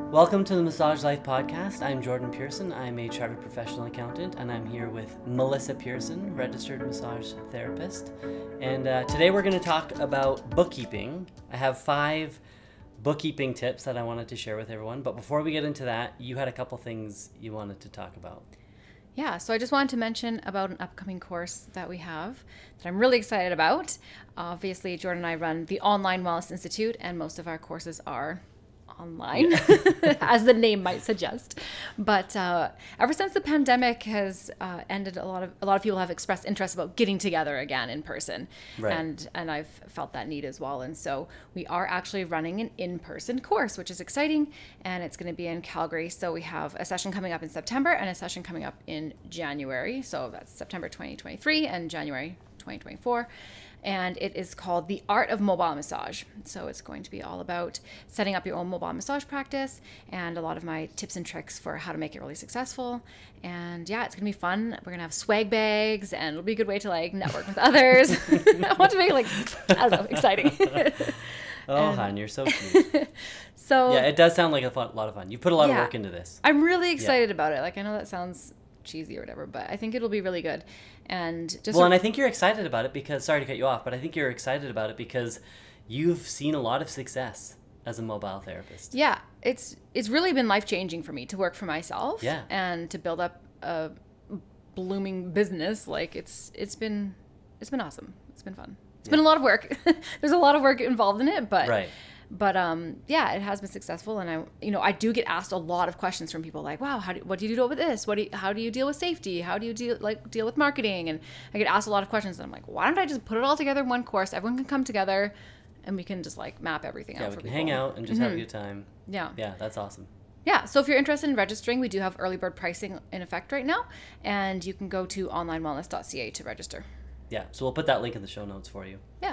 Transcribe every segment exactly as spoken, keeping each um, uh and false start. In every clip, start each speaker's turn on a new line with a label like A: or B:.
A: Welcome to the Massage Life Podcast. I'm Jordan Pearson. I'm a chartered professional accountant, and I'm here with Melissa Pearson, registered massage therapist. And uh, today we're going to talk about bookkeeping. I have five bookkeeping tips that I wanted to share with everyone. But before we get into that, you had a couple things you wanted to talk about.
B: Yeah, so I just wanted to mention about an upcoming course that we have that I'm really excited about. Obviously, Jordan and I run the Online Wellness Institute, and most of our courses are online, yeah. as the name might suggest. But uh, ever since the pandemic has uh, ended, a lot of a lot of people have expressed interest about getting together again in person,
A: right.
B: and and I've felt that need as well. And so we are actually running an in-person course, which is exciting, and it's going to be in Calgary. So we have a session coming up in September and a session coming up in January. So that's September twenty twenty-three and January twenty twenty-four. And it is called The Art of Mobile Massage. So it's going to be all about setting up your own mobile massage practice and a lot of my tips and tricks for how to make it really successful. And yeah, it's going to be fun. We're going to have swag bags, and it'll be a good way to like network with others. I want to make it like, I don't know, exciting.
A: Oh,
B: and,
A: hon, you're so cute.
B: So
A: yeah, it does sound like a fun, lot of fun. You put a lot
B: yeah,
A: of work into this.
B: I'm really excited
A: yeah.
B: about it. Like, I know that sounds cheesy or whatever, but I think it'll be really good. And just
A: well, and I think you're excited about it because, sorry to cut you off, but I think you're excited about it because you've seen a lot of success as a mobile therapist.
B: Yeah, it's it's really been life-changing for me to work for myself
A: yeah.
B: and to build up a blooming business. Like it's it's been it's been awesome. It's been fun. It's yeah. been a lot of work. There's a lot of work involved in it, but
A: right.
B: But um, yeah, it has been successful, and I, you know, I do get asked a lot of questions from people like, "Wow, how do what do you do with this? What do you, how do you deal with safety? How do you deal like deal with marketing?" And I get asked a lot of questions, and I'm like, "Why don't I just put it all together in one course? Everyone can come together, and we can just like map everything
A: yeah,
B: out
A: we
B: for
A: can
B: people.
A: hang out and just
B: mm-hmm.
A: have a good time."
B: Yeah,
A: yeah, that's awesome.
B: Yeah, so if you're interested in registering, we do have early bird pricing in effect right now, and you can go to online wellness dot c a to register.
A: Yeah, so we'll put that link in the show notes for you.
B: Yeah,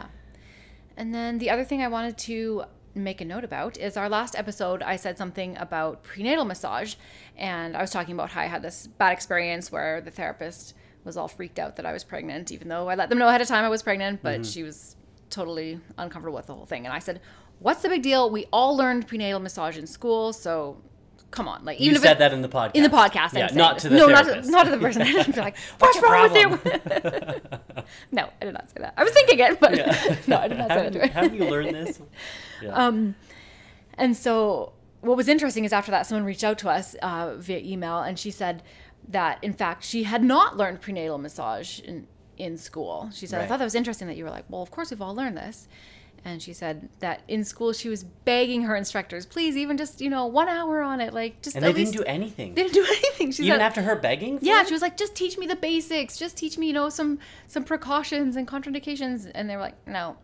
B: and then the other thing I wanted to make a note about is our last episode. I said something about prenatal massage, and I was talking about how I had this bad experience where the therapist was all freaked out that I was pregnant, even though I let them know ahead of time I was pregnant, but mm-hmm. she was totally uncomfortable with the whole thing. And I said, what's the big deal? We all learned prenatal massage in school, so come on. Like, even
A: you
B: if
A: said
B: it,
A: that in the podcast.
B: In the podcast,
A: yeah,
B: I'm
A: not to the
B: no,
A: therapist.
B: not to, not to the person. I'd be like, what's,
A: what's
B: wrong with you? No, I did not say that. I was thinking it, but yeah. no, I did not say
A: haven't,
B: that to her.
A: Haven't you learned this? Yeah.
B: Um, and so what was interesting is after that, someone reached out to us uh, via email, and she said that, in fact, she had not learned prenatal massage in, in school. She said, right. I thought that was interesting that you were like, well, of course we've all learned this. And she said that in school she was begging her instructors, please, even just, you know, one hour on it. Like, just
A: And
B: at
A: they
B: least,
A: didn't do anything.
B: They didn't do anything. She
A: even
B: said,
A: after her begging for
B: Yeah,
A: it?
B: she was like, just teach me the basics. Just teach me, you know, some, some precautions and contraindications. And they were like, no.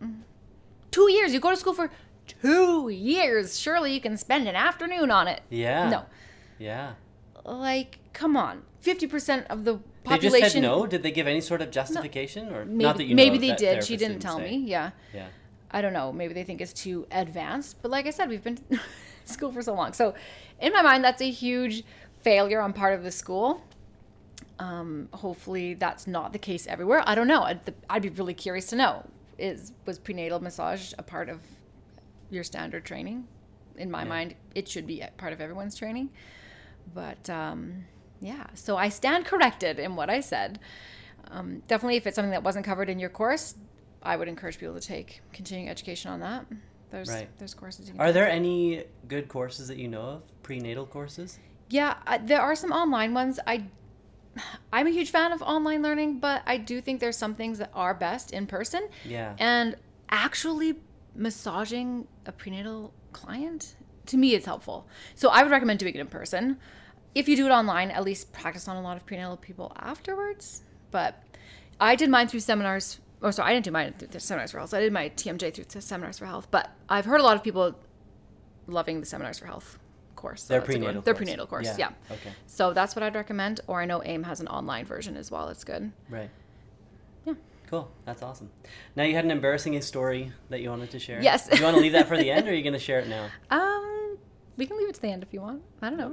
B: Two years. You go to school for two years. Surely you can spend an afternoon on it.
A: Yeah.
B: No.
A: Yeah.
B: Like, come on. fifty percent of the population.
A: They just said no? Did they give any sort of justification? No. Or
B: maybe,
A: not that you
B: Maybe
A: know,
B: they
A: that
B: did. She didn't,
A: didn't
B: tell
A: say.
B: me. Yeah.
A: Yeah.
B: I don't know. Maybe they think it's too advanced. But like I said, we've been in school for so long. So in my mind, that's a huge failure on part of the school. Um, hopefully that's not the case everywhere. I don't know. I'd, I'd be really curious to know. Is Was prenatal massage a part of your standard training? In my yeah. mind, it should be a part of everyone's training. But um, yeah, so I stand corrected in what I said. Um, definitely, if it's something that wasn't covered in your course, I would encourage people to take continuing education on that. There's
A: right.
B: there's courses. You can
A: are
B: take.
A: there any good courses that you know of, prenatal courses?
B: Yeah, I, there are some online ones. I I'm a huge fan of online learning, but I do think there's some things that are best in person.
A: Yeah.
B: And actually massaging a prenatal client, to me, it's helpful. So I would recommend doing it in person. If you do it online, at least practice on a lot of prenatal people afterwards. But I did mine through seminars. Oh, sorry, I didn't do mine through Seminars for Health. So I did my T M J through Seminars for Health. But I've heard a lot of people loving the Seminars for Health course. So
A: Their prenatal
B: Their
A: course.
B: prenatal course,
A: yeah.
B: yeah.
A: Okay.
B: So that's what I'd recommend. Or I know AIM has an online version as well. It's good.
A: Right.
B: Yeah.
A: Cool. That's awesome. Now, you had an embarrassing story that you wanted to share.
B: Yes.
A: Do you want to leave that for the end, or are you going to share it now?
B: Um, we can leave it to the end if you want. I don't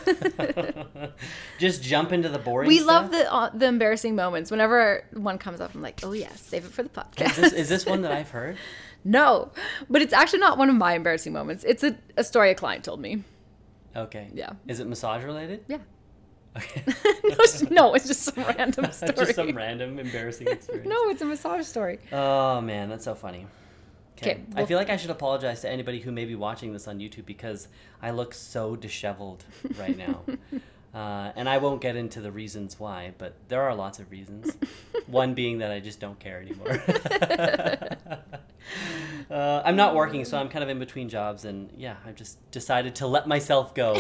B: know.
A: Just jump into the boring
B: we
A: stuff?
B: love the uh, the embarrassing moments. Whenever one comes up, I'm like, oh, yes, save it for the podcast.
A: Is this, is this one that I've heard?
B: No, but it's actually not one of my embarrassing moments. It's a, a story a client told me.
A: Okay.
B: Yeah.
A: Is it massage related?
B: Yeah.
A: Okay.
B: no, it's, no, it's just some random story.
A: Just some random embarrassing experience.
B: No, it's a massage story.
A: Oh man, that's so funny. Okay.
B: Okay,
A: I
B: well-
A: feel like I should apologize to anybody who may be watching this on YouTube because I look so disheveled right now. Uh, and I won't get into the reasons why, but there are lots of reasons. One being that I just don't care anymore. uh, I'm not working, so I'm kind of in between jobs, and yeah, I've just decided to let myself go.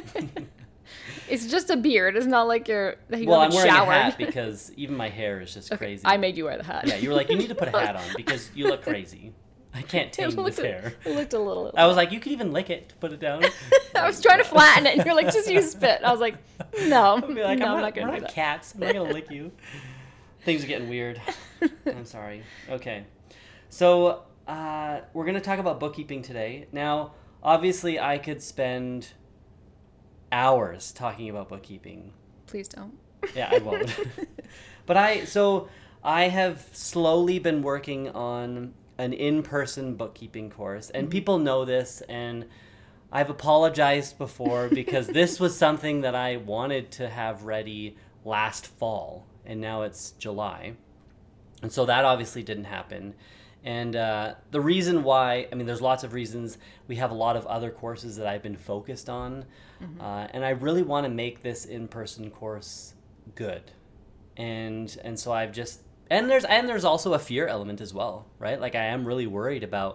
B: It's just a beard. It's not like you're. You
A: Well, I'm
B: haven't
A: wearing
B: showered.
A: a hat because even my hair is just
B: Okay,
A: crazy.
B: I made you wear the hat.
A: Yeah, you were like, you need to put a hat on because you look crazy. I can't
B: It
A: tame
B: looked
A: this
B: a-
A: hair.
B: It looked a little.
A: I was like, you could even lick it to put it down.
B: I was trying to flatten it, and you're like, just use spit. I was like, no,
A: I'd be like,
B: no,
A: I'm,
B: I'm
A: not,
B: not gonna
A: we're
B: do
A: not
B: that.
A: cats. I'm not gonna lick you. Things are getting weird. I'm sorry. Okay, so uh, we're gonna talk about bookkeeping today. Now, obviously, I could spend hours talking about bookkeeping.
B: Please don't.
A: Yeah, I won't. But I so I have slowly been working on an in-person bookkeeping course, and people know this, and I've apologized before because this was something that I wanted to have ready last fall, and now it's July. And so that obviously didn't happen. And uh, the reason why, I mean, there's lots of reasons. We have a lot of other courses that I've been focused on. Mm-hmm. Uh, and I really want to make this in-person course good. And and so I've just, and there's and there's also a fear element as well, right? Like I am really worried about,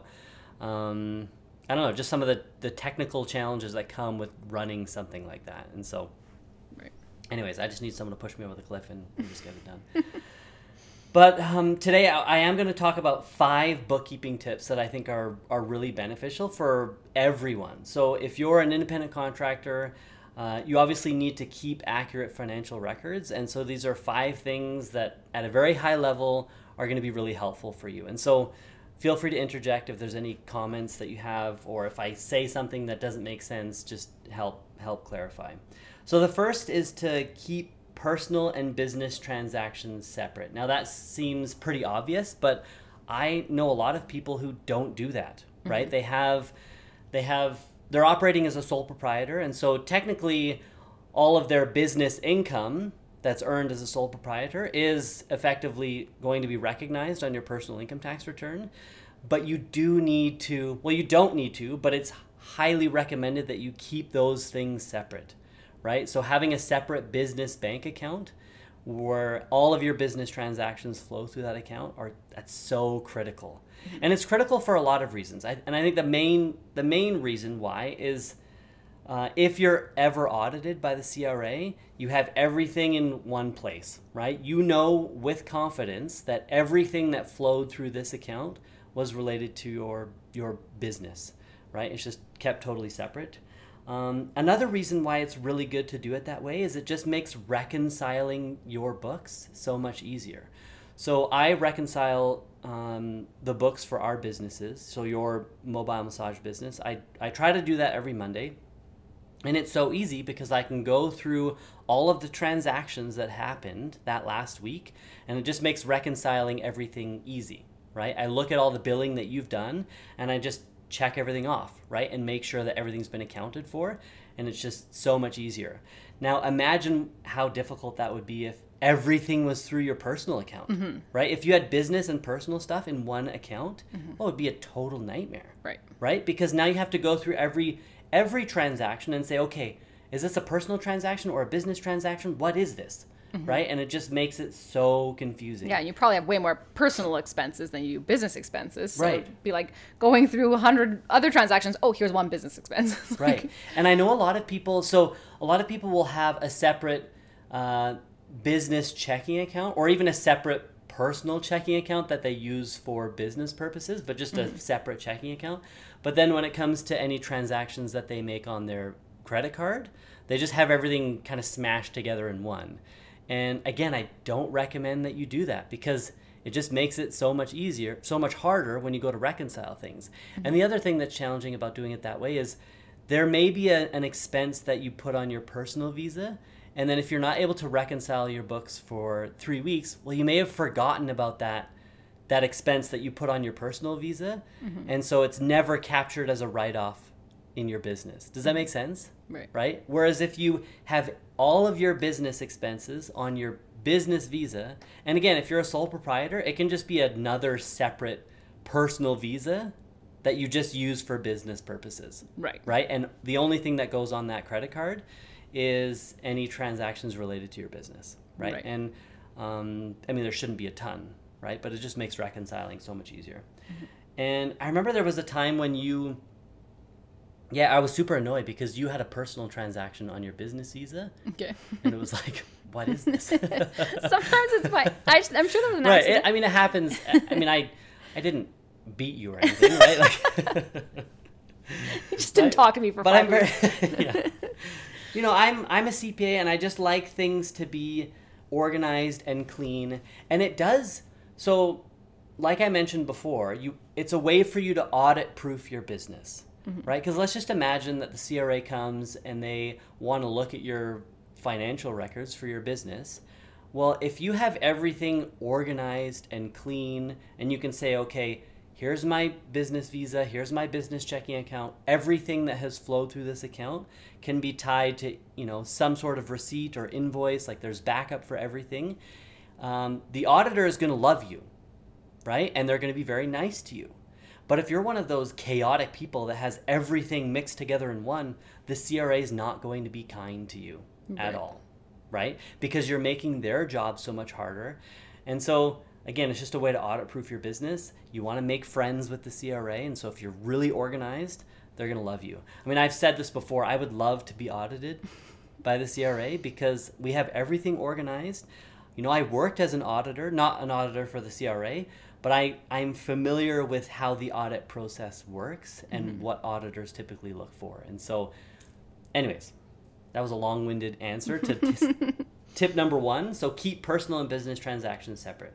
A: um, I don't know, just some of the, the technical challenges that come with running something like that. And so,
B: Right.
A: anyways, I just need someone to push me over the cliff and, and just get it done. But um, today I, I am going to talk about five bookkeeping tips that I think are, are really beneficial for everyone. So if you're an independent contractor, uh, you obviously need to keep accurate financial records. And so these are five things that at a very high level are going to be really helpful for you. And so feel free to interject if there's any comments that you have, or if I say something that doesn't make sense, just help help clarify. So the first is to keep personal and business transactions separate. Now that seems pretty obvious, but I know a lot of people who don't do that, right? Mm-hmm. They have, they have, they're operating as a sole proprietor, and so technically all of their business income that's earned as a sole proprietor is effectively going to be recognized on your personal income tax return. But you do need to, well, you don't need to, but it's highly recommended that you keep those things separate. Right? So having a separate business bank account where all of your business transactions flow through that account are that's so critical. Mm-hmm. And it's critical for a lot of reasons. I, and I think the main the main reason why is uh, if you're ever audited by the C R A, you have everything in one place, right? You know with confidence that everything that flowed through this account was related to your your business, right? It's just kept totally separate. Um, another reason why it's really good to do it that way is it just makes reconciling your books so much easier. So I reconcile um, the books for our businesses, so your mobile massage business. I, I try to do that every Monday. And it's so easy because I can go through all of the transactions that happened that last week, and it just makes reconciling everything easy, right? I look at all the billing that you've done, and I just check everything off, right? And make sure that everything's been accounted for. And it's just so much easier. Now, imagine how difficult that would be if everything was through your personal account, mm-hmm. right? If you had business and personal stuff in one account, mm-hmm. well, it would be a total nightmare,
B: right?
A: Right? Because now you have to go through every every transaction and say, okay, is this a personal transaction or a business transaction? What is this? Mm-hmm. Right? And it just makes it so confusing.
B: Yeah, and you probably have way more personal expenses than you do business expenses. So
A: right.
B: It'd be like going through a hundred other transactions. Oh, here's one business expense. Like,
A: right. And I know a lot of people, so a lot of people will have a separate uh, business checking account or even a separate personal checking account that they use for business purposes, but just a mm-hmm. separate checking account. But then when it comes to any transactions that they make on their credit card, they just have everything kind of smashed together in one. And again, I don't recommend that you do that because it just makes it so much easier, so much harder when you go to reconcile things. Mm-hmm. And the other thing that's challenging about doing it that way is there may be a, an expense that you put on your personal Visa, and then if you're not able to reconcile your books for three weeks, well, you may have forgotten about that that expense that you put on your personal Visa, mm-hmm. and so it's never captured as a write-off in your business. Does that make sense?
B: Right.
A: Right? Whereas if you have all of your business expenses on your business visa, and again, if you're a sole proprietor, it can just be another separate personal visa that you just use for business purposes.
B: Right.
A: Right? And the only thing that goes on that credit card is any transactions related to your business. Right?
B: Right.
A: And um, I mean, there shouldn't be a ton, right? But it just makes reconciling so much easier. Mm-hmm. And I remember there was a time when you, yeah, I was super annoyed because you had a personal transaction on your business visa.
B: Okay.
A: And it was like, what is this?
B: Sometimes it's fine. I, I'm sure there was an
A: Right.
B: accident.
A: It, I mean, it happens. I mean, I, I didn't beat you or anything, right? Like,
B: You just didn't
A: but,
B: talk to me for
A: but
B: five
A: I'm
B: years.
A: very, yeah. You know, I'm I'm a C P A and I just like things to be organized and clean. And it does. So, like I mentioned before, you it's a way for you to audit proof your business, mm-hmm. right? Because let's just imagine that the C R A comes and they want to look at your financial records for your business. Well, if you have everything organized and clean and you can say, okay, here's my business visa, here's my business checking account, everything that has flowed through this account can be tied to, you know, some sort of receipt or invoice, like there's backup for everything. Um, the auditor is going to love you, right? And they're going to be very nice to you. But if you're one of those chaotic people that has everything mixed together in one, the C R A is not going to be kind to you right. at all, right? Because you're making their job so much harder. And so, again, it's just a way to audit proof your business. You want to make friends with the C R A. And so if you're really organized, they're going to love you. I mean, I've said this before. I would love to be audited by the C R A because we have everything organized. You know, I worked as an auditor, not an auditor for the C R A, but I, I'm familiar with how the audit process works and mm-hmm. what auditors typically look for. And so, anyways, that was a long-winded answer to t- tip number one. So keep personal and business transactions separate.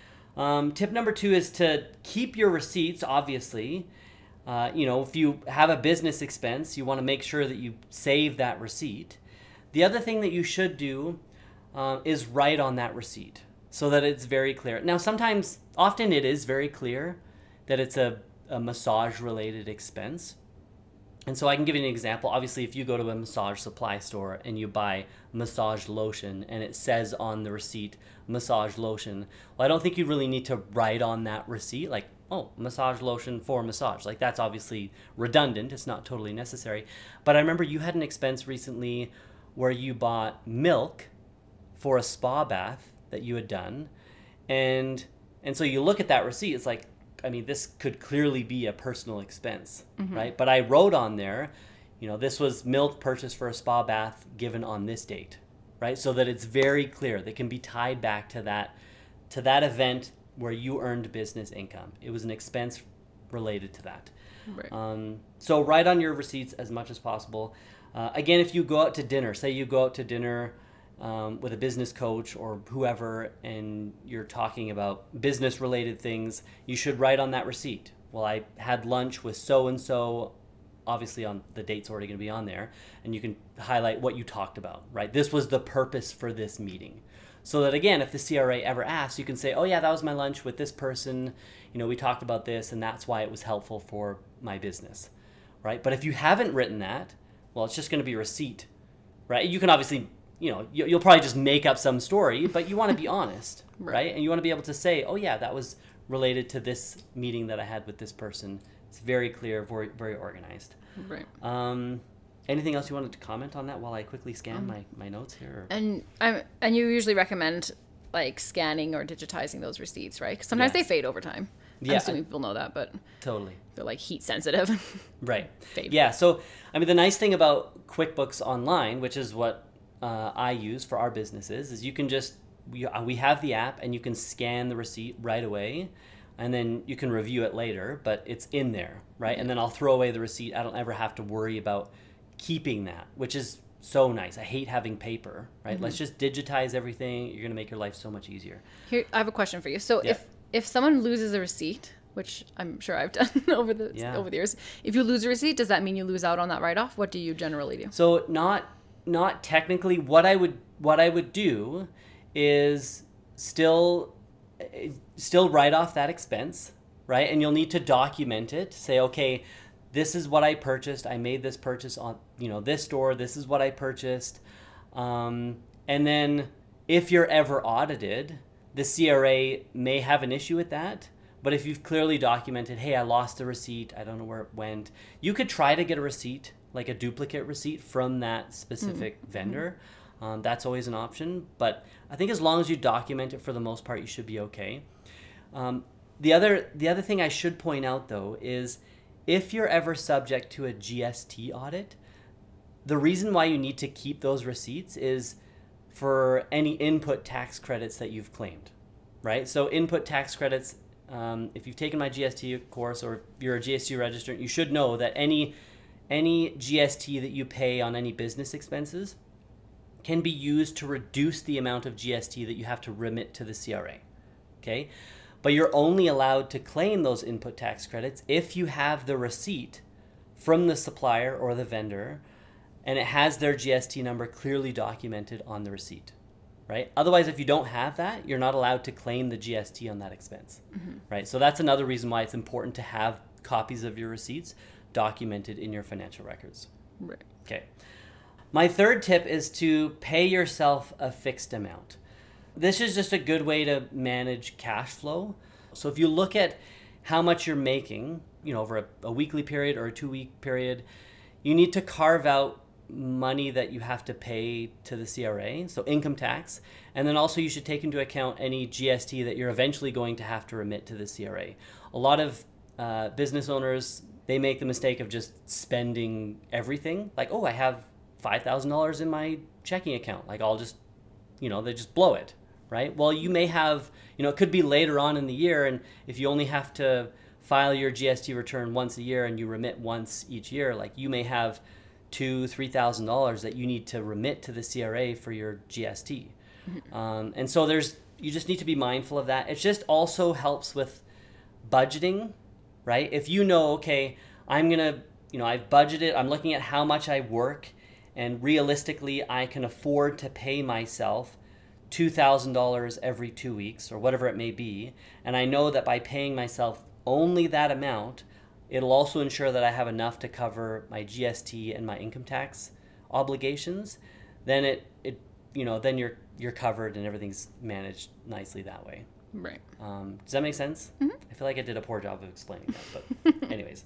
A: Um, tip number two is to keep your receipts, obviously. Uh, you know, if you have a business expense, you want to make sure that you save that receipt. The other thing that you should do uh, is write on that receipt so that it's very clear. Now, sometimes, often it is very clear that it's a, a massage-related expense. And so I can give you an example. Obviously, if you go to a massage supply store and you buy massage lotion and it says on the receipt, massage lotion, well, I don't think you really need to write on that receipt, like, oh, massage lotion for massage. Like, that's obviously redundant. It's not totally necessary. But I remember you had an expense recently where you bought milk for a spa bath that you had done. And and so you look at that receipt, it's like, I mean, this could clearly be a personal expense, mm-hmm. right? But I wrote on there, you know, this was milk purchased for a spa bath given on this date, right? So that it's very clear. They can be tied back to that, to that event where you earned business income. It was an expense related to that.
B: Right.
A: Um, so write on your receipts as much as possible. Uh, again, if you go out to dinner, say you go out to dinner Um, with a business coach or whoever, and you're talking about business related things, you should write on that receipt. Well, I had lunch with so-and-so, obviously on the date's already going to be on there, and you can highlight what you talked about, right? This was the purpose for this meeting. So that again, if the C R A ever asks, you can say, oh yeah, that was my lunch with this person, you know, we talked about this and that's why it was helpful for my business, right? But if you haven't written that, well, it's just going to be a receipt, right? You can obviously, you know, you'll probably just make up some story, but you want to be honest, right. right? And you want to be able to say, oh yeah, that was related to this meeting that I had with this person. It's very clear, very, very organized.
B: Right.
A: Um, anything else you wanted to comment on that while I quickly scan um, my, my notes here? Or?
B: And I'm, and you usually recommend like scanning or digitizing those receipts, right? Because sometimes yeah. they fade over time. Yeah. I'm assuming people know that, but
A: totally.
B: They're like heat sensitive.
A: Right.
B: Fade.
A: Yeah. So, I mean, the nice thing about QuickBooks Online, which is what Uh, I use for our businesses, is you can just we, uh, we have the app and you can scan the receipt right away and then you can review it later, but it's in there, right? Mm-hmm. And then I'll throw away the receipt. I don't ever have to worry about keeping that, which is so nice. I hate having paper, right? Mm-hmm. Let's just digitize everything. You're going to make your life so much easier.
B: Here, I have a question for you. So yeah. if if someone loses a receipt, which I'm sure I've done over the yeah. over the years, if you lose a receipt, does that mean you lose out on that write-off? What do you generally do?
A: So not Not technically. What I would what I would do is still still write off that expense, right? And you'll need to document it. Say, okay, this is what I purchased. I made this purchase on, you know, this store. This is what I purchased. Um, and then if you're ever audited, the C R A may have an issue with that. But if you've clearly documented, hey, I lost a receipt, I don't know where it went, you could try to get a receipt, like a duplicate receipt from that specific mm-hmm. vendor. Um, that's always an option. But I think as long as you document it, for the most part, you should be okay. Um, the other the other thing I should point out, though, is if you're ever subject to a G S T audit, the reason why you need to keep those receipts is for any input tax credits that you've claimed, right? So input tax credits, um, if you've taken my G S T course or if you're a G S T registrant, you should know that any any G S T that you pay on any business expenses can be used to reduce the amount of G S T that you have to remit to the C R A, okay? But you're only allowed to claim those input tax credits if you have the receipt from the supplier or the vendor and it has their G S T number clearly documented on the receipt, right? Otherwise, if you don't have that, you're not allowed to claim the G S T on that expense, mm-hmm. right? So that's another reason why it's important to have copies of your receipts documented in your financial records.
B: Right.
A: Okay. My third tip is to pay yourself a fixed amount. This is just a good way to manage cash flow. So if you look at how much you're making, you know, over a, a weekly period or a two-week period, you need to carve out money that you have to pay to the C R A, so income tax, and then also you should take into account any G S T that you're eventually going to have to remit to the C R A. A lot of uh, business owners, they make the mistake of just spending everything. Like, oh, I have five thousand dollars in my checking account. Like, I'll just, you know, they just blow it, right? Well, you may have, you know, it could be later on in the year, and if you only have to file your G S T return once a year and you remit once each year, like you may have two, three thousand dollars that you need to remit to the C R A for your G S T. Mm-hmm. Um, and so there's, you just need to be mindful of that. It just also helps with budgeting, right? If you know, okay, I'm gonna, you know, I've budgeted, I'm looking at how much I work, and realistically I can afford to pay myself two thousand dollars every two weeks or whatever it may be. And I know that by paying myself only that amount, it'll also ensure that I have enough to cover my G S T and my income tax obligations. Then it, it you know, then you're you're covered and everything's managed nicely that way.
B: Right.
A: Um, does that make sense?
B: Mm-hmm.
A: I feel like I did a poor job of explaining that, but anyways.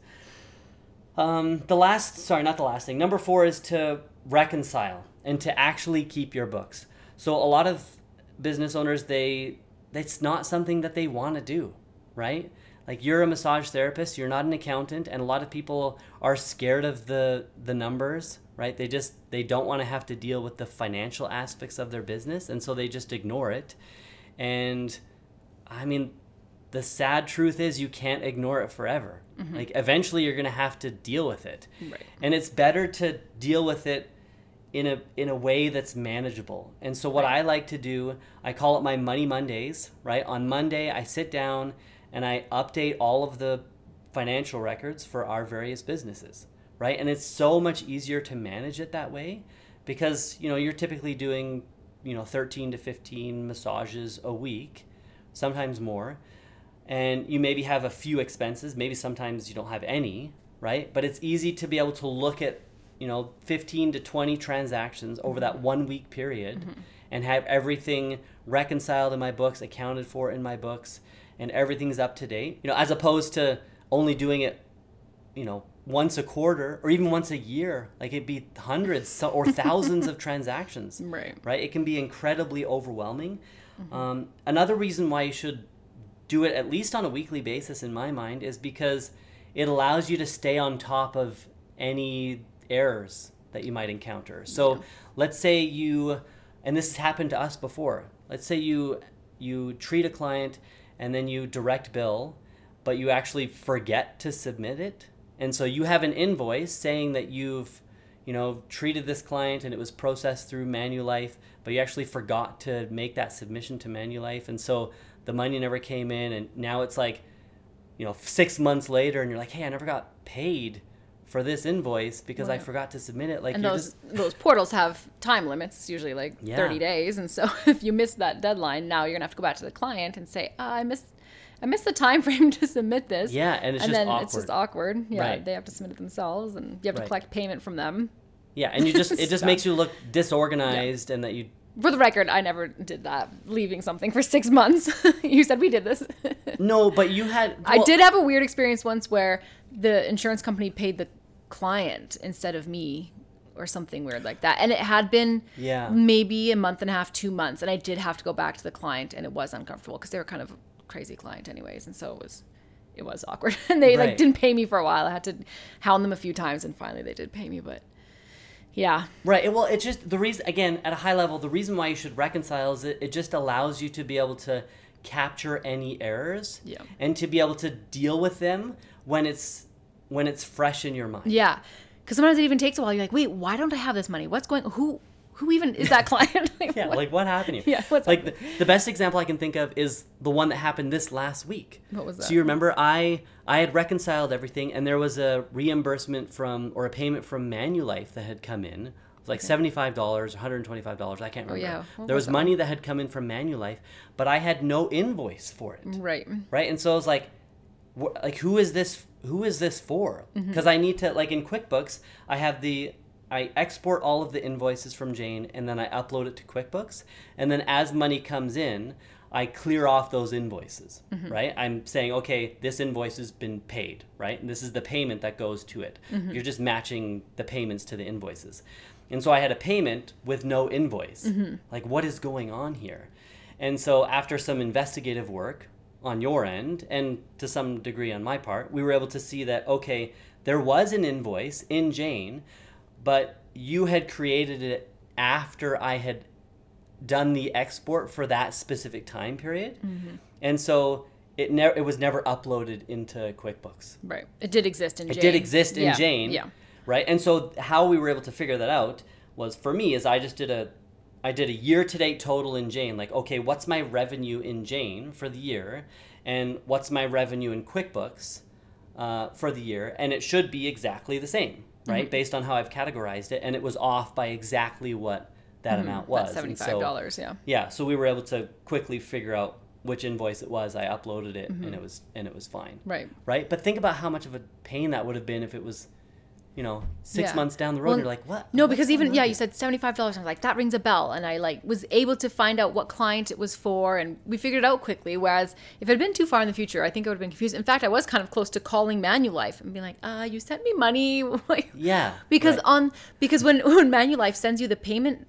A: Um, the last, sorry, not the last thing. Number four is to reconcile and to actually keep your books. So a lot of business owners, they, it's not something that they want to do, right? Like, you're a massage therapist, you're not an accountant, and a lot of people are scared of the the numbers, right? They just, they don't want to have to deal with the financial aspects of their business, and so they just ignore it. And I mean, the sad truth is you can't ignore it forever. Mm-hmm. Like, eventually you're going to have to deal with it.
B: Right.
A: And it's better to deal with it in a in a way that's manageable. And so what right. I like to do, I call it my Money Mondays, right? On Monday, I sit down and I update all of the financial records for our various businesses, right? And it's so much easier to manage it that way because, you know, you're typically doing, you know, thirteen to fifteen massages a week, sometimes more. And you maybe have a few expenses, maybe sometimes you don't have any, right? But it's easy to be able to look at, you know, fifteen to twenty transactions over that one week period mm-hmm. and have everything reconciled in my books, accounted for in my books, and everything's up to date, you know, as opposed to only doing it, you know, once a quarter or even once a year. Like, it'd be hundreds or thousands of transactions,
B: right?
A: Right? It can be incredibly overwhelming. Mm-hmm. Um, another reason why you should do it at least on a weekly basis, in my mind, is because it allows you to stay on top of any errors that you might encounter. So yeah. let's say you, and this has happened to us before, let's say you you treat a client and then you direct bill, but you actually forget to submit it. And so you have an invoice saying that you've, you know, treated this client and it was processed through Manulife, but you actually forgot to make that submission to Manulife. And so the money never came in, and now it's like, you know, six months later and you're like, hey, I never got paid for this invoice because right. I forgot to submit it. Like,
B: and
A: you're
B: those
A: just...
B: those portals have time limits. It's usually like yeah. thirty days, and so if you miss that deadline, now you're gonna have to go back to the client and say, oh, I missed I missed the time frame to submit this.
A: Yeah, and it's
B: and
A: just
B: then
A: awkward.
B: it's just awkward. Yeah,
A: Right.
B: they have to submit it themselves, and you have to
A: Right.
B: collect payment from them.
A: Yeah, and you just it just
B: Stuff.
A: makes you look disorganized, and that you
B: For the record, I never did that, leaving something for six months. You said we did this.
A: no, but you had.
B: I
A: well,
B: did have a weird experience once where the insurance company paid the client instead of me or something weird like that. And it had been
A: Yeah.
B: maybe a month and a half, two months. And I did have to go back to the client, and it was uncomfortable because they were kind of a crazy client anyways. And so it was, it was awkward. And they
A: Right.
B: like didn't pay me for a while. I had to hound them a few times, and finally they did pay me. But yeah.
A: Right. Well, it's just the reason, again, at a high level, the reason why you should reconcile is it, it just allows you to be able to capture any errors
B: Yeah.
A: and to be able to deal with them when it's when it's fresh in your mind.
B: Yeah. Because sometimes it even takes a while. You're like, wait, why don't I have this money? What's going, who, who even is that client? Like,
A: Yeah,
B: what?
A: like what happened here?
B: Yeah, what's
A: like the, the best example I can think of is the one that happened this last week.
B: What was that?
A: So you remember I I had reconciled everything, and there was a reimbursement from or a payment from Manulife that had come in. It was like seventy-five dollars, one hundred twenty-five dollars, I can't remember.
B: yeah. What
A: There
B: was
A: was
B: that
A: money that had come in from Manulife, but I had no invoice for it.
B: Right.
A: Right? And so I was like, wh- like who is this who is this for?
B: Mm-hmm.
A: Because I need to, like in QuickBooks, I have the I export all of the invoices from Jane, and then I upload it to QuickBooks, and then as money comes in, I clear off those invoices,
B: Mm-hmm.
A: right? I'm saying, okay, this invoice has been paid, right? And this is the payment that goes to it.
B: Mm-hmm.
A: You're just matching the payments to the invoices. And so I had a payment with no invoice.
B: Mm-hmm.
A: Like, what is going on here? And so after some investigative work on your end, and to some degree on my part, we were able to see that, okay, there was an invoice in Jane, but you had created it after I had done the export for that specific time period.
B: Mm-hmm.
A: And so it never it was never uploaded into QuickBooks.
B: Right. It did exist in
A: It
B: Jane.
A: did exist in
B: Yeah.
A: Jane.
B: Yeah.
A: Right? And so how we were able to figure that out was, for me, is I just did a I did a year to date total in Jane. Like, okay, what's my revenue in Jane for the year, and what's my revenue in QuickBooks uh, for the year, and it should be exactly the same, right?
B: Mm-hmm.
A: Based on how I've categorized it, and it was off by exactly what that amount was.
B: That's
A: And so-
B: seventy-five dollars, yeah.
A: yeah, so we were able to quickly figure out which invoice it was. I uploaded it,
B: Mm-hmm.
A: and it was and it was fine.
B: Right.
A: Right? But think about how much of a pain that would have been if it was, you know, six
B: Yeah.
A: months down the road.
B: Well,
A: You're like, what?
B: No,
A: What's
B: because
A: going
B: even
A: on
B: yeah,
A: here?
B: you said seventy-five dollars. I was like, that rings a bell, and I like was able to find out what client it was for, and we figured it out quickly. Whereas if it had been too far in the future, I think I would have been confused. In fact, I was kind of close to calling Manulife and being like, uh, you sent me money, like,
A: Yeah.
B: because
A: right.
B: on because when when Manulife sends you the payment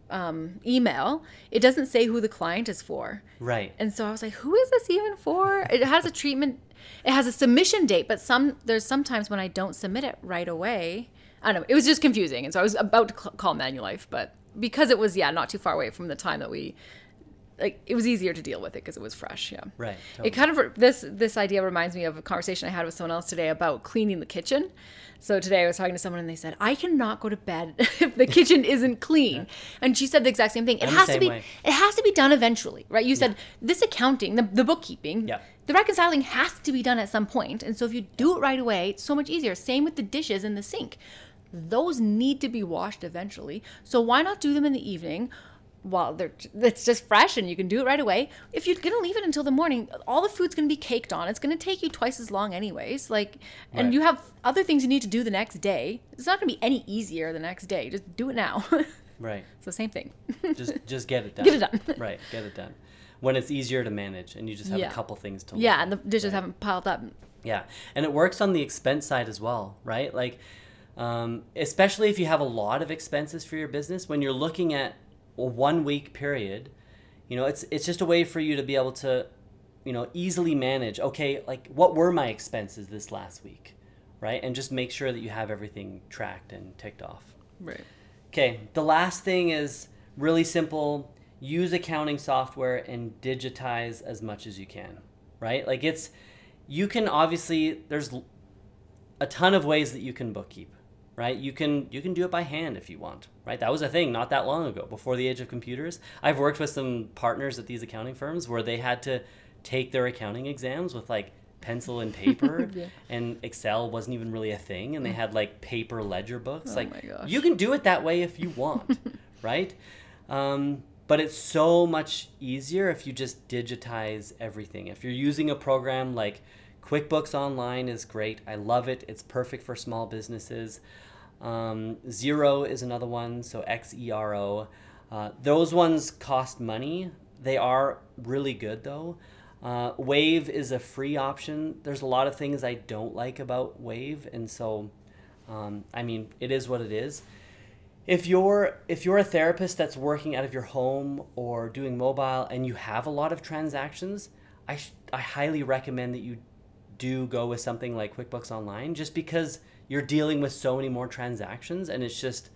B: um, email, it doesn't say who the client is for.
A: Right.
B: And so I was like, who is this even for? It has a treatment, it has a submission date, but some there's sometimes when I don't submit it right away. I don't know. It was just confusing. And so I was about to cl- call Manulife, but because it was, yeah, not too far away from the time that we, like, it was easier to deal with it because it was fresh. Yeah.
A: Right.
B: It kind of, this, this idea reminds me of a conversation I had with someone else today about cleaning the kitchen. So today I was talking to someone and they said, I cannot go to bed if the kitchen isn't clean. And she said the exact same thing. It
A: I'm the
B: has to
A: same
B: be,
A: way.
B: it has to be done eventually, right? You said this accounting, the, the bookkeeping,
A: Yeah.
B: the reconciling has to be done at some point. And so if you do it right away, it's so much easier. Same with the dishes in the sink. Those need to be washed eventually. So why not do them in the evening while they're it's just fresh and you can do it right away? If you're going to leave it until the morning, all the food's going to be caked on. It's going to take you twice as long anyways. Like, and
A: Right.
B: you have other things you need to do the next day. It's not going to be any easier the next day. Just do it now.
A: Right.
B: So same thing.
A: Just just get it done.
B: Get it done.
A: Right. Get it done. When it's easier to manage and you just have
B: Yeah.
A: a couple things to look
B: Yeah,
A: at.
B: and the dishes
A: Right.
B: haven't piled up.
A: Yeah, and it works on the expense side as well, right? Like, um, especially if you have a lot of expenses for your business, when you're looking at a one week period, you know, it's it's just a way for you to be able to, you know, easily manage. Okay, like what were my expenses this last week, right? And just make sure that you have everything tracked and ticked off.
B: Right.
A: Okay, the last thing is really simple. Use accounting software and digitize as much as you can, right? Like it's, you can obviously, there's a ton of ways that you can bookkeep, right? You can you can do it by hand if you want, right? That was a thing not that long ago, before the age of computers. I've worked with some partners at these accounting firms where they had to take their accounting exams with like pencil and paper,
B: Yeah.
A: and Excel wasn't even really a thing, and they had like paper ledger books.
B: Oh
A: like
B: my gosh.
A: you can do it that way if you want, right? Um, but it's so much easier if you just digitize everything. If you're using a program like QuickBooks Online is great. I love it. It's perfect for small businesses. Um, Xero is another one, so X E R O. Uh, those ones cost money. They are really good though. Uh, Wave is a free option. There's a lot of things I don't like about Wave, and so, um, I mean, it is what it is. If you're if you're a therapist that's working out of your home or doing mobile and you have a lot of transactions, I sh- I highly recommend that you do go with something like QuickBooks Online, just because you're dealing with so many more transactions, and it's just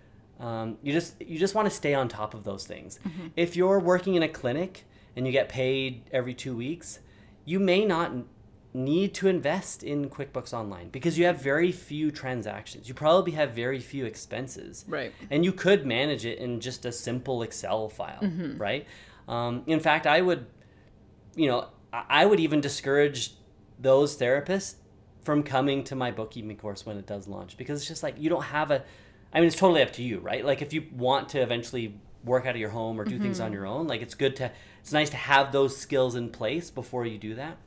A: um, you just you just want to stay on top of those things. Mm-hmm. If you're working in a clinic and you get paid every two weeks, you may not need to invest in QuickBooks Online because you have very few transactions. You probably have very few expenses.
B: Right.
A: And you could manage it in just a simple Excel file,
B: mm-hmm.
A: right? Um, in fact, I would, you know, I would even discourage those therapists from coming to my bookkeeping course when it does launch, because it's just like, you don't have a, I mean, it's totally up to you, right? Like if you want to eventually work out of your home or do mm-hmm. things on your own, like it's good to, it's nice to have those skills in place before you do that.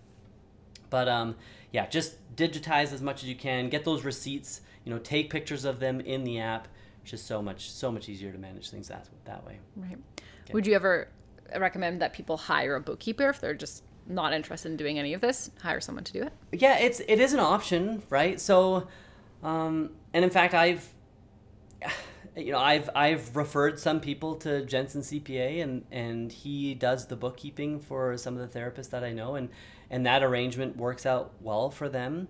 A: But um, yeah, just digitize as much as you can. Get those receipts. You know, take pictures of them in the app. It's just so much, so much easier to manage things that that way.
B: Right. Okay. Would you ever recommend that people hire a bookkeeper if they're just not interested in doing any of this? Hire someone to do it.
A: Yeah, it's it is an option, right? So, um, and in fact, I've, you know, I've I've referred some people to Jensen C P A, and and he does the bookkeeping for some of the therapists that I know, and. And that arrangement works out well for them.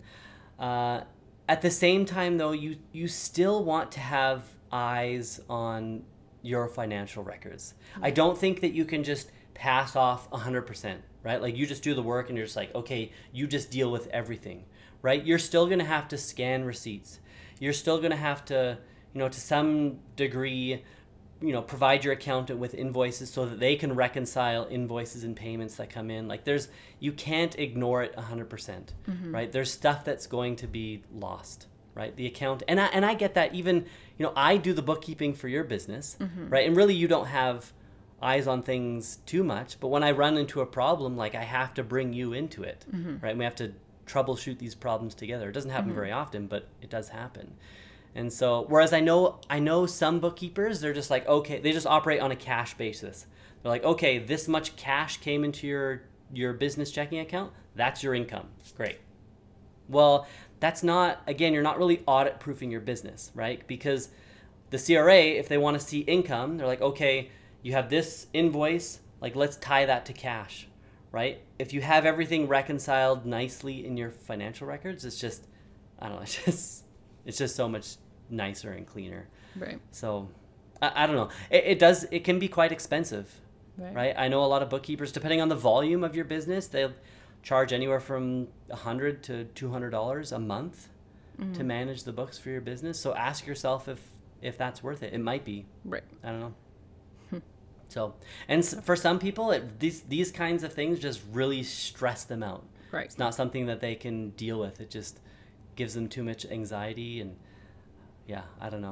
A: Uh, at the same time, though, you you still want to have eyes on your financial records. Mm-hmm. I don't think that you can just pass off one hundred percent, right? Like you just do the work and you're just like, okay, you just deal with everything, right? You're still going to have to scan receipts. You're still going to have to, you know, to some degree, you know, provide your accountant with invoices so that they can reconcile invoices and payments that come in. Like there's, you can't ignore it one hundred percent, mm-hmm. right? There's stuff that's going to be lost, right? The account, and I, and I get that. Even, you know, I do the bookkeeping for your business, mm-hmm. right? And really you don't have eyes on things too much, but when I run into a problem, like I have to bring you into it, mm-hmm. right? And we have to troubleshoot these problems together. It doesn't happen mm-hmm. very often, but it does happen. And so, whereas I know I know some bookkeepers, they're just like, okay, they just operate on a cash basis. They're like, okay, this much cash came into your your business checking account. That's your income. Great. Well, that's not, again, you're not really audit proofing your business, right? Because the C R A, if they want to see income, they're like, okay, you have this invoice, like let's tie that to cash, right? If you have everything reconciled nicely in your financial records, it's just, I don't know, it's just... It's just so much nicer and cleaner.
B: Right. So,
A: I, I don't know. It, it does. It can be quite expensive,
B: right.
A: right? I know a lot of bookkeepers, depending on the volume of your business, they'll charge anywhere from a hundred to two hundred dollars a month mm-hmm. to manage the books for your business. So ask yourself if if that's worth it. It might be.
B: Right.
A: I don't know. So, and for some people, it, these these kinds of things just really stress them out.
B: Right.
A: It's not something that they can deal with. It just gives them too much anxiety, and yeah, I don't know.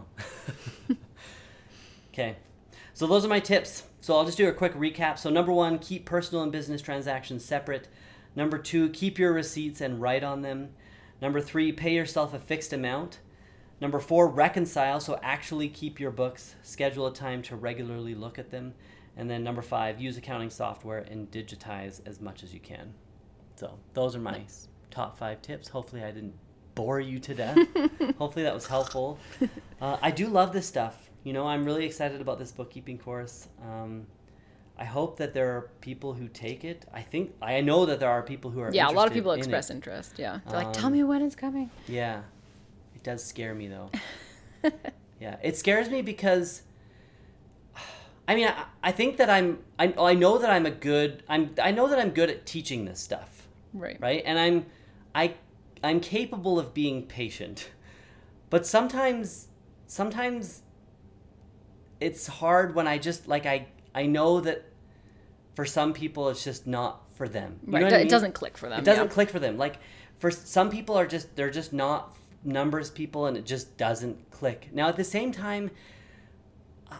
A: Okay, so those are my tips. So I'll just do a quick recap. So number one, keep personal and business transactions separate. Number two, keep your receipts and write on them. Number three, pay yourself a fixed amount. Number four, reconcile. So actually keep your books, schedule a time to regularly look at them. And then number five, use accounting software and digitize as much as you can. So those are my nice. top five tips. Hopefully I didn't bore you to death. Hopefully that was helpful. Uh, I do love this stuff. You know, I'm really excited about this bookkeeping course. Um, I hope that there are people who take it. I think, I know that there are people who are
B: yeah,
A: interested
B: a lot of people
A: in
B: express
A: it.
B: interest. Yeah. They're
A: Um,
B: like, tell me when it's coming.
A: Yeah. It does scare me though. Yeah. It scares me because, I mean, I, I think that I'm, I, I know that I'm a good, I'm, I know that I'm good at teaching this stuff.
B: Right.
A: Right. And I'm, I, I'm capable of being patient, but sometimes, sometimes it's hard when I just like, I, I know that for some people it's just not for them. You
B: right.
A: know what
B: it
A: I mean?
B: doesn't click for them.
A: It doesn't
B: yeah.
A: click for them. Like for some people are just, they're just not numbers people and it just doesn't click. Now at the same time,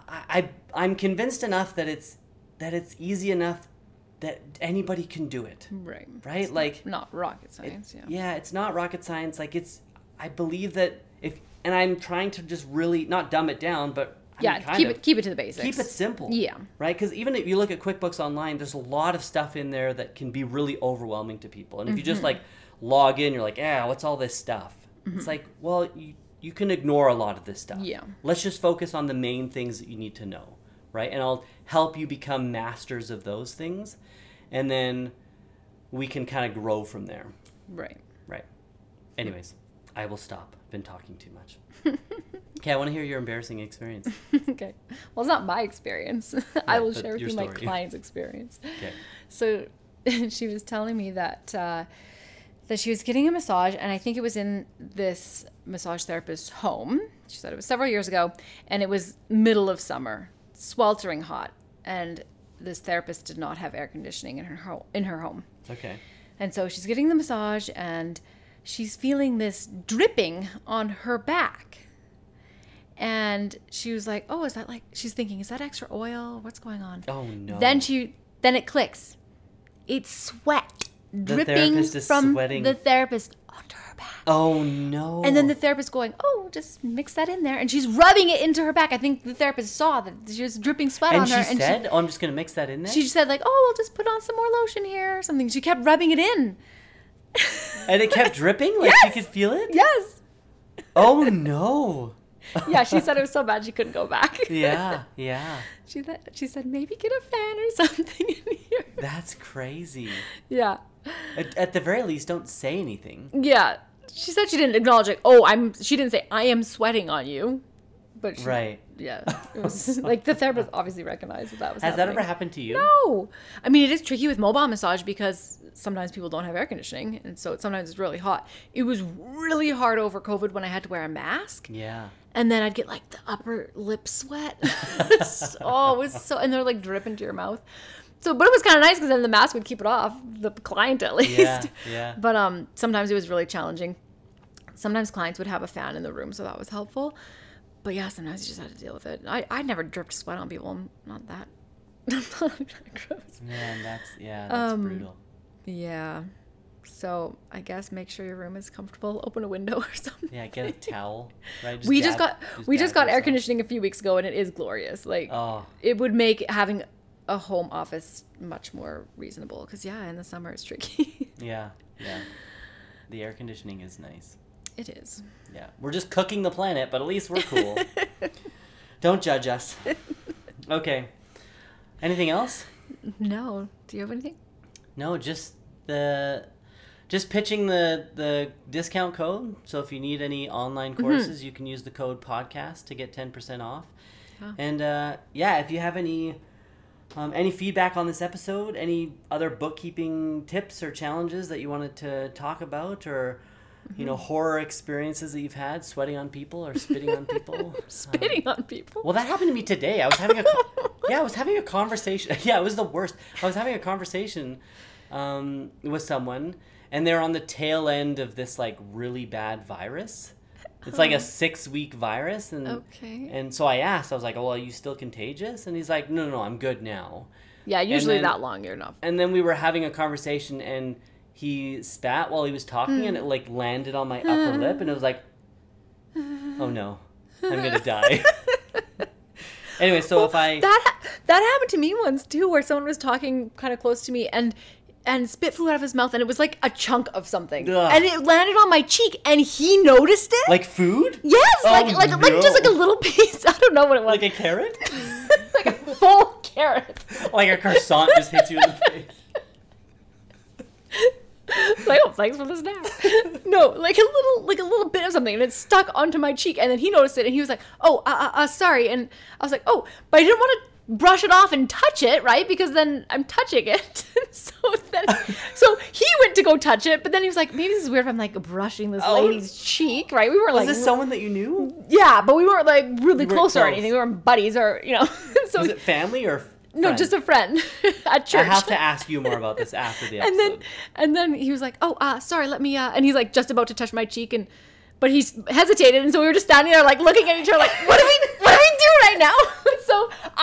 A: I, I I'm convinced enough that it's that it's easy enough that anybody can do it.
B: Right.
A: Right?
B: It's
A: like
B: not rocket science,
A: it,
B: yeah.
A: Yeah, it's not rocket science. Like it's I believe that if and I'm trying to just really not dumb it down, but I
B: Yeah,
A: mean, kind
B: keep
A: of,
B: it keep it to the basics.
A: keep it simple.
B: Yeah.
A: Right? Because even if you look at QuickBooks Online, there's a lot of stuff in there that can be really overwhelming to people. And if you just like log in, you're like, yeah, what's all this stuff? Mm-hmm. It's like, well, you, you can ignore a lot of this stuff.
B: Yeah.
A: Let's just focus on the main things that you need to know. Right? And I'll help you become masters of those things. And then we can kind of grow from there.
B: Right.
A: Right. Anyways, I will stop. I've been talking too much. Okay, I want to hear your embarrassing experience.
B: Okay. Well, it's not my experience. I will
A: but
B: share with
A: your
B: you my
A: story.
B: client's experience.
A: Okay.
B: So she was telling me that uh, that she was getting a massage, and I think it was in this massage therapist's home. She said it was several years ago, and it was middle of summer, sweltering hot, and this therapist did not have air conditioning in her ho- in her home.
A: Okay.
B: And so she's getting the massage, and she's feeling this dripping on her back. And she was like, oh, is that like, she's thinking, is that extra oil? What's going on?
A: Oh, no.
B: Then she, then it clicks. It's sweat dripping
A: therapist is
B: from
A: sweating.
B: the therapist onto her back.
A: Oh, no.
B: And then the therapist going, oh, just mix that in there. And she's rubbing it into her back. I think the therapist saw that she was dripping sweat
A: and
B: on her.
A: she
B: and
A: said,
B: she
A: oh, I'm just going to mix that in there?
B: She said like, oh, we'll just put on some more lotion here or something. She kept rubbing it in.
A: And it kept dripping? Like
B: Yes!
A: she could feel it?
B: Yes.
A: Oh, no.
B: Yeah, she said it was so bad she couldn't go back.
A: Yeah, yeah.
B: She th- she said maybe get a fan or something in here.
A: That's crazy.
B: Yeah.
A: At, at the very least, don't say anything.
B: Yeah. She said she didn't acknowledge like, oh, I'm. She didn't say I am sweating on you, but she,
A: Right.
B: Yeah, it was like the therapist obviously recognized that that was.
A: Has
B: happening.
A: that ever happened to you?
B: No. I mean, it is tricky with mobile massage because sometimes people don't have air conditioning, and so sometimes it's really hot. It was really hard over COVID when I had to wear a mask.
A: Yeah.
B: And then I'd get like the upper lip sweat. Oh, it was so, and they're like dripping to your mouth. So, but it was kind of nice because then the mask would keep it off, the client at least.
A: Yeah, yeah.
B: But um, sometimes it was really challenging. Sometimes clients would have a fan in the room, so that was helpful. But yeah, sometimes you just had to deal with it. I I never dripped sweat on people. I'm not that. I'm not that gross.
A: Man, that's, yeah, that's
B: Um,
A: brutal.
B: Yeah. So I guess make sure your room is comfortable. Open a window or something.
A: Yeah, get a towel, right?
B: we just
A: dab-
B: got we just
A: dab
B: got air
A: yourself.
B: conditioning a few weeks ago, and it is glorious. Like
A: Oh,
B: it would make having a home office much more reasonable. Because yeah, in the summer it's tricky.
A: yeah, yeah. The air conditioning is nice.
B: It is.
A: Yeah, we're just cooking the planet, but at least we're cool. Don't judge us. Okay. Anything else?
B: No. Do you have anything?
A: No, just the just pitching the the discount code. So if you need any online courses, you can use the code podcast to get ten percent off.
B: Oh.
A: And uh, yeah, if you have any um, any feedback on this episode, any other bookkeeping tips or challenges that you wanted to talk about, or you know, horror experiences that you've had, sweating on people or spitting on people.
B: Spitting
A: um,
B: on people.
A: Well, that happened to me today. I was having a co- yeah, I was having a conversation. Yeah, it was the worst. I was having a conversation um, with someone, and they're on the tail end of this like really bad virus. It's like a six week virus, and
B: Okay.
A: and so I asked, I was like, "Oh, are you still contagious?" And he's like, "No, no, no, I'm good now."
B: Yeah, usually
A: then-
B: that long you're not.
A: And then we were having a conversation, and he spat while he was talking, and it like landed on my upper lip, and it was like, "Oh no, I'm gonna die." Anyway, so if I
B: that ha- that happened to me once too, where someone was talking kind of close to me, and and spit flew out of his mouth, and it was like a chunk of something,
A: Ugh.
B: and it landed on my cheek, and he noticed it.
A: like food,
B: yes,
A: Oh,
B: like like like just like a
A: no.
B: little piece. I don't know what it was.
A: like a carrot,
B: like a full carrot.
A: like a croissant just hits you in the face.
B: Like, oh, thanks for the snack. No, like a little, like a little bit of something, and it stuck onto my cheek. And then he noticed it, and he was like, "Oh, uh, uh, uh sorry." And I was like, "Oh," but I didn't want to brush it off and touch it, right? Because then I'm touching it. so then, so he went to go touch it, but then he was like, "Maybe this is weird if I'm like brushing this
A: Oh.
B: lady's cheek, right?" We were
A: Was
B: like,
A: this someone that you knew?
B: yeah, but we weren't like really
A: You weren't
B: close or
A: close.
B: anything. We weren't buddies or you know. so
A: Was it family or
B: no,
A: friend?
B: just a friend at church.
A: I have to ask you more about this after the episode.
B: And then, and then he was like, "Oh, uh, sorry, let me." Uh, and he's like just about to touch my cheek, and but he's hesitated, and so we were just standing there, like looking at each other, like, "What do we, what do we do right now?" So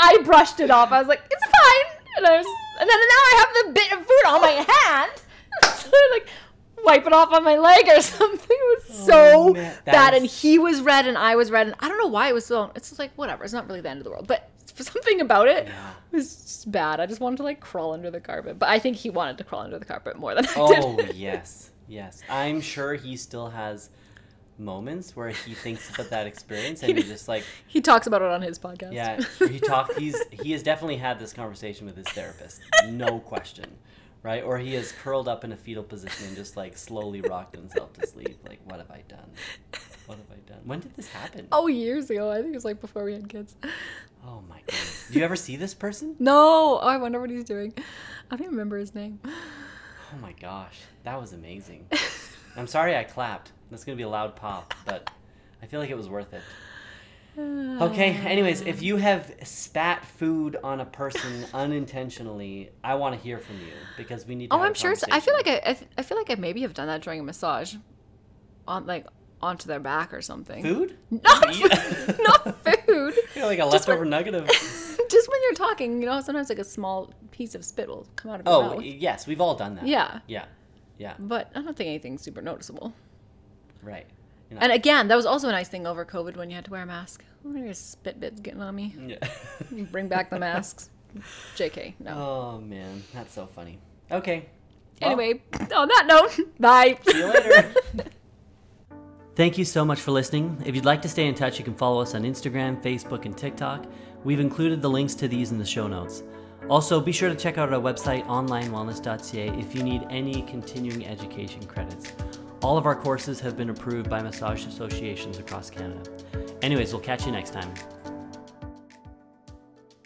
B: I brushed it off. I was like, it's fine. And I was, and then now I have the bit of food on my hand. So I like wipe it off on my leg or something. It was so
A: oh,
B: bad. And he was red and I was red. And I don't know why it was so, it's just like, whatever. It's not really the end of the world. But for something about it,
A: yeah.
B: it was just bad. I just wanted to like crawl under the carpet. But I think he wanted to crawl under the carpet more than I
A: oh,
B: did.
A: Oh, yes. Yes. I'm sure he still has moments where he thinks about that experience and he, he just like
B: he talks about it on his podcast.
A: Yeah, he talked he's he has definitely had this conversation with his therapist, no question, right? Or he has curled up in a fetal position and just like slowly rocked himself to sleep, like, what have I done, what have I done? When did this happen?
B: Oh, years ago. I think it was like before we had kids.
A: Oh my goodness. Do you ever see this person?
B: No. Oh, I wonder what he's doing. I don't even remember his name.
A: Oh my gosh, that was amazing. I'm sorry I clapped. That's going to be a loud pop, but I feel like it was worth it. Okay, anyways, if you have spat food on a person unintentionally, I want to hear from you because we need to
B: Oh,
A: have
B: I'm
A: a
B: sure. It's, I feel
A: conversation.
B: like I, I, th- I feel like I maybe have done that during a massage, on like onto their back or something.
A: Food?
B: Not, f- not food.
A: You're like a
B: Just
A: leftover
B: when-
A: nugget of...
B: Just when you're talking, you know, sometimes like a small piece of spit will come out of your
A: Oh,
B: mouth.
A: yes, we've all done that.
B: Yeah.
A: Yeah, yeah,
B: But I don't think anything's super noticeable.
A: right. You know,
B: And again, that was also a nice thing over COVID when you had to wear a mask. What are your spit bits getting on me?
A: yeah.
B: Bring back the masks. J K, no.
A: Oh, man, that's so funny. Okay. Well,
B: Anyway, on that note, bye.
A: see you later. Thank you so much for listening. If you'd like to stay in touch, you can follow us on Instagram, Facebook, and TikTok. We've included the links to these in the show notes. Also, be sure to check out our website, online wellness dot c a, if you need any continuing education credits. All of our courses have been approved by massage associations across Canada. Anyways, we'll catch you next time.